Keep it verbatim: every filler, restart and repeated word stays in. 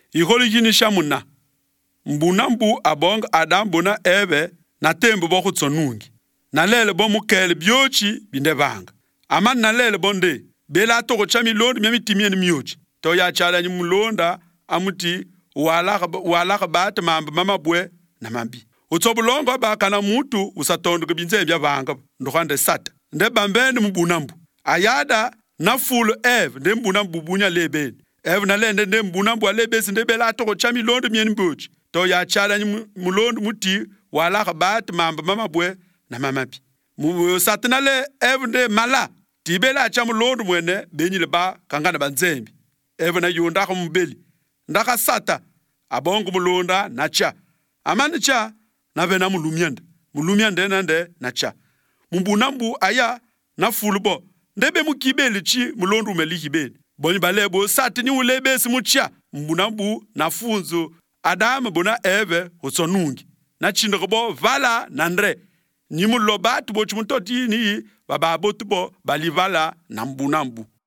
iholi gini shamuna. Mbuna mbu abong Adam bona ebe na tembo boku tsonungi. Na lele bo mukele byochi bindebanga. Amani na lele bonde bela toko cha milondo mya mitimie ni myochi. To ya chala ni mulonda amuti walaka walaka bata mamba mama bwe na mambi. Utsobulongo bakana mutu usatondo kubinze bya banga ndokhande sata. Nde bambene mbunambu. Ayada na fulu Eve nde mbunambu bunya lebe. Eve na lende nde mbunambu alebe nde bela toko cha milondo mya mbochi. To ya chala ni mulondo muti walaka bata mamba mama bwe na mamabi. Mu satana le Eve nde mala. Tibela cha mulondo mwene benyile ba kangana banzembi. Eve na yunda kumbeli. Ndaka sata abongo mulonda na cha. Amani cha na vena mulumyanda. Mulumyanda nande na cha. Mbunambu aya na fulubo. Ndebe mukibeli chi mulondo umelikibeli. Boni balebo sati ni ulebe si mucha. Mbunambu na funzo Adam bona Eve husonungi. Na chindokobo vala nandre. Ni muloba tubo chumutoti ni baba botubo balivala na mbunambu.